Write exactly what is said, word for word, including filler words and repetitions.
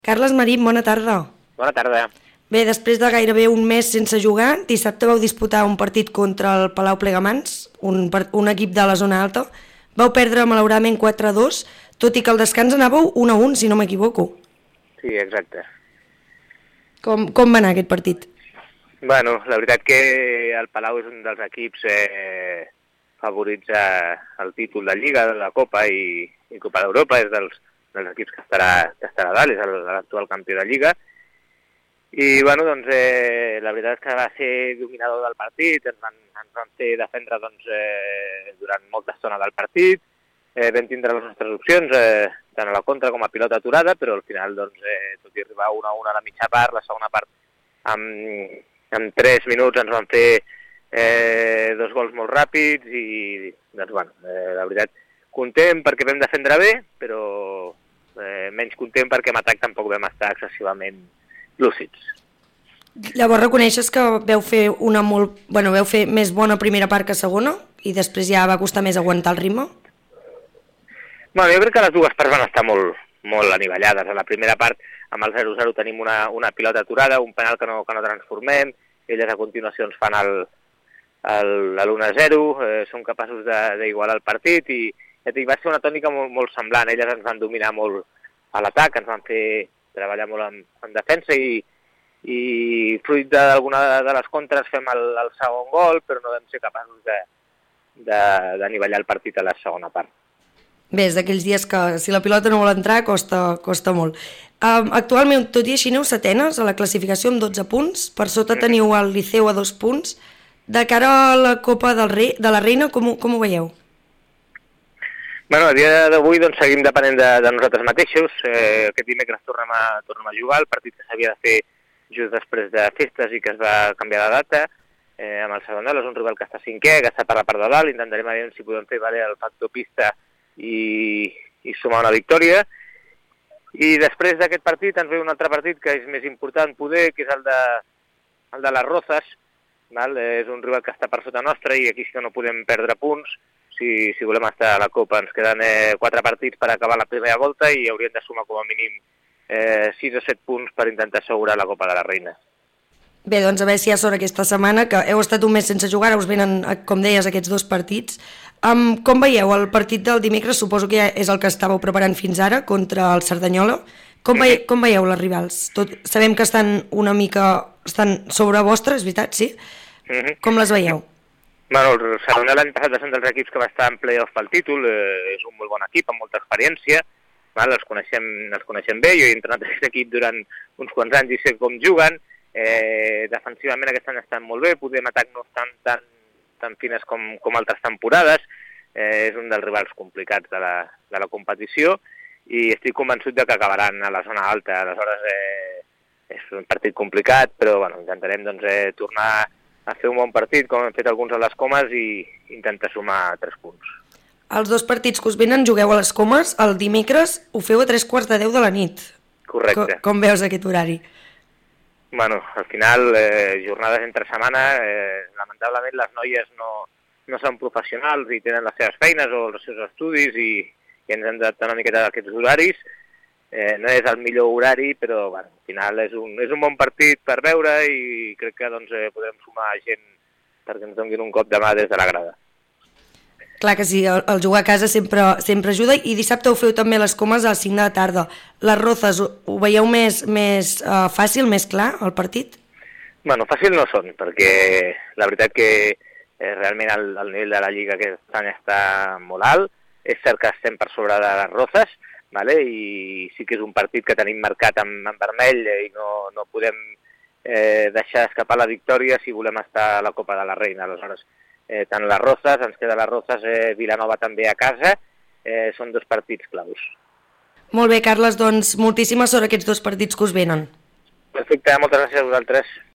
Carles Marín, bona tarda. Bona tarda. Bé, després de gairebé un mes sense jugar, dissabte vau disputar un partit contra el Palau Plegamans, un, un equip de la zona alta. Vau perdre malauradament quatre a dos, tot i que al descans anàveu un a un, si no m'equivoco. Sí, exacte. Com, com va anar aquest partit? Bueno, la veritat que el Palau és un dels equips eh, favorits al títol de Lliga, de la Copa i, i Copa d'Europa, és dels, dels equips que estarà, que estarà dalt, és l'actual campió de Lliga. I bueno, doncs, eh, la veritat és que va ser dominador del partit, ens van, ens van fer defendre doncs, eh, durant molta estona del partit, eh, vam tindre les nostres opcions, eh, tant a la contra com a pilota aturada, però al final, doncs, eh, tot i arribar una a una a la mitja part, la segona part, amb, amb tres minuts ens van fer eh, dos gols molt ràpids i, doncs, bueno, eh, la veritat, content perquè vam defendre bé, però eh, menys content perquè en atac tampoc vam estar excessivament lúcids. Llavors reconeixes que veu fer una molt... Bueno, veu fer més bona primera part que segona i després ja va costar més aguantar el ritme? Bueno, jo crec que les dues parts van estar molt, molt anivellades. A la primera part, amb el zero a zero tenim una, una pilota aturada, un penal que no, que no transformem, elles a continuació ens fan el, el, l'u a zero, eh, som capaços d'igualar el partit i ja dic, va ser una tònica molt, molt semblant. Elles ens van dominar molt a l'atac, ens van fer treballar molt en, en defensa i, i fruit d'alguna de les contres fem el, el segon gol, però no vam ser capaços d'anivellar el partit a la segona part. Bé, és d'aquells dies que si la pilota no vol entrar costa, costa molt. Um, actualment, tot i així, aneu setenes a la classificació amb dotze punts, per sota teniu el Liceu a dos punts. De cara a la Copa del Rei, de la Reina, com, com ho veieu? Bueno, a dia d'avui doncs, seguim depenent de, de nosaltres mateixos. Eh, aquest dimecres tornem a, tornem a jugar, el partit que s'havia de fer just després de festes i que es va canviar de data, eh, amb el Sabadell, és un rival que està cinquè, que està per la part de dalt, intentarem veure si podem fer valer el factor pista i, i sumar una victòria. I després d'aquest partit ens ve un altre partit que és més important poder, que és el de, el de les Rozas, val? És un rival que està per sota nostra i aquí sí que no podem perdre punts. Si, si volem estar a la Copa ens queden eh, quatre partits per acabar la primera volta i hauríem de sumar com a mínim eh, sis o set punts per intentar assegurar la Copa de la Reina. Bé, doncs a veure si hi ha sort aquesta setmana, que heu estat un mes sense jugar, us venen, com deies, aquests dos partits. Um, com veieu el partit del dimecres? Suposo que ja és el que estàveu preparant fins ara, contra el Cerdanyola. Com, veieu, com veieu les rivals? Tot, sabem que estan una mica estan sobre vostre, és veritat, sí? Mm-hmm. Com les veieu? Bueno, el Cerdanyola l'any passat va ser un dels equips que va estar en play-off pel títol, eh, és un molt bon equip, amb molta experiència, val? Els, coneixem, els coneixem bé, jo he entrenat aquest equip durant uns quants anys i sé com juguen, eh, defensivament aquest any estan molt bé, potser en atac no estan tan, tan fines com, com altres temporades, eh, és un dels rivals complicats de la, de la competició i estic convençut de que acabaran a la zona alta, aleshores eh, és un partit complicat, però bueno, intentarem doncs, eh, tornar a fer un bon partit, com hem fet alguns a les Comes, i intentar sumar tres punts. Els dos partits que us venen jugueu a les Comes, el dimecres ho feu a tres quarts de deu de la nit. Correcte. Com, com veus aquest horari? Bueno, al final, eh, jornades entre setmana, eh, lamentablement les noies no, no són professionals i tenen les seves feines o els seus estudis i, i ens hem d'adaptar una miqueta d'aquests horaris. Eh, no és el millor horari, però bueno, al final és un, és un bon partit per veure i crec que doncs, eh, podrem sumar gent perquè ens donin un cop de mà des de la grada. Clar que sí, el, el jugar a casa sempre, sempre ajuda i dissabte ho feu també les Comes a les cinc de la tarda. Les Rozas, ho, ho veieu més, més uh, fàcil, més clar, el partit? Bueno, fàcil no són, perquè la veritat que eh, realment el, el nivell de la Lliga aquest any està molt alt, és cert que estem per sobre de les Rozas, vale? I sí que és un partit que tenim marcat en, en vermell i no, no podem eh, deixar escapar la victòria si volem estar a la Copa de la Reina. Aleshores, eh, tant les Rozas, ens queda les Rozas, eh, Vilanova també a casa, eh, són dos partits claus. Molt bé, Carles, doncs moltíssima sort aquests dos partits que us venen. Perfecte, moltes gràcies a vosaltres.